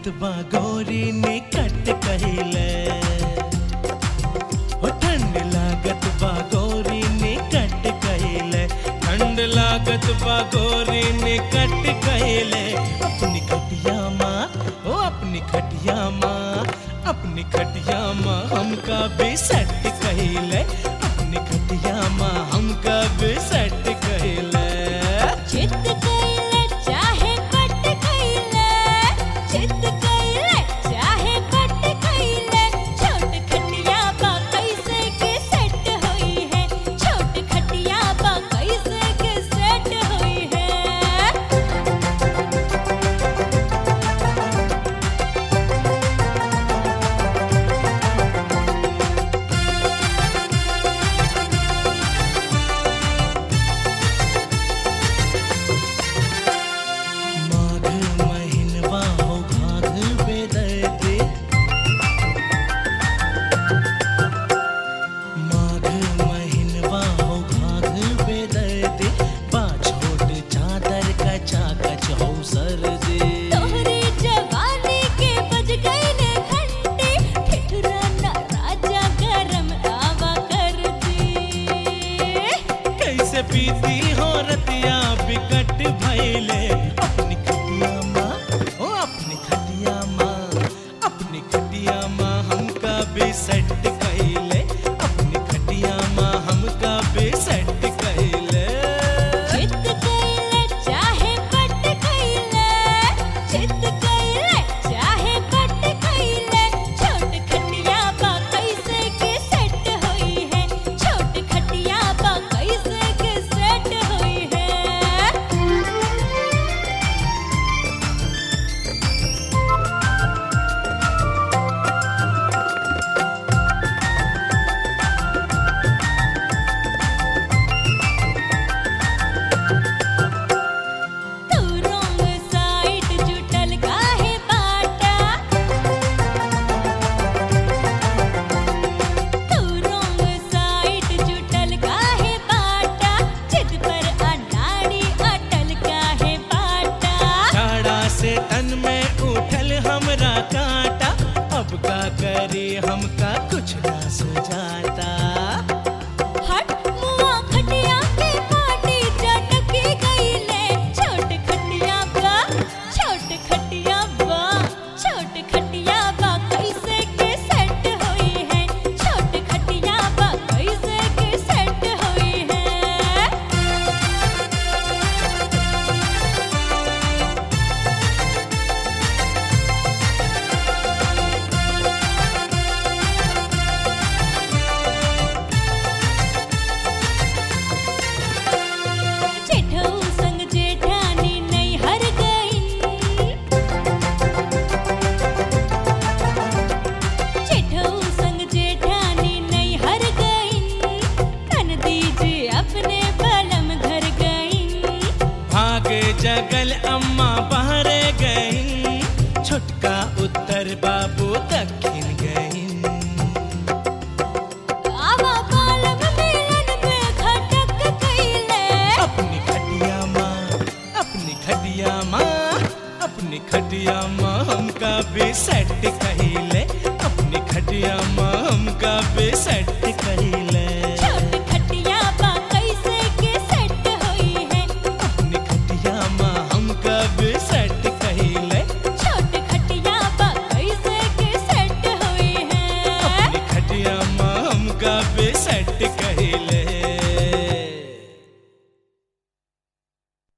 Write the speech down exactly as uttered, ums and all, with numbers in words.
बा गोरी ने कट कहिले हो ठंड लागत बा गोरी ने कट कहिले ठंड लागत बा गोरी ने कट कहिले अपनी खटिया माँ ओ अपनी खटिया माँ अपनी खटिया माँ हमका भी सेट कहिले अपनी खटिया माँ हमका भी सेट कहिले चित कइले चाहे कट कइले चित कइले चाहे कट कइले छोट खटिया बा कैसे के सेट होई है छोट खटिया बा कैसे के सेट होई है पीती हो रतिया बिकट भइले अपनी खटिया माँ ओ अपनी खटिया माँ अपनी खटिया माँ हमका भी सेट कइले अपनी खटिया माँ हमका भी सेट कइले चित कइले चाहे कट कइले चित कइले चाहे कट कइले छोट खटिया बा कैसे के सेट होई है छोट खटिया बा कैसे के सेट होई है तू रोंग साइड जुटल काहे बाटा तू रोंग साइड जुटल काहे बाटा चित पर अनाड़ी अटल काहे बाटा झाड़ा से तन में उठल हमरा कांटा अब का करे हमका कुछ ना सुझाता हट मुआ खटिया के पाटी चटकी गईले छोट खटिया बा छोट खटिया बा छोट खटिया बा कैसे के सेट होई है छोट खटिया बा कैसे के सेट होई है जेठऊ संग जेठानी नहीं हर गईन जेठऊ संग जेठानी नहीं हर गईन कन दीजिए अपने बलम घर गईन भागे जगल अम्मा बहरे गईं छुटका उत्तर बाबू दक्षिण गईं आवा बालम मिलन में खटक कइले अपनी खटिया माँ अपनी खटिया माँ अपनी खटिया माँ हमका भी सेट कहिले अपनी खटिया माँ हमका भी सेट कहिले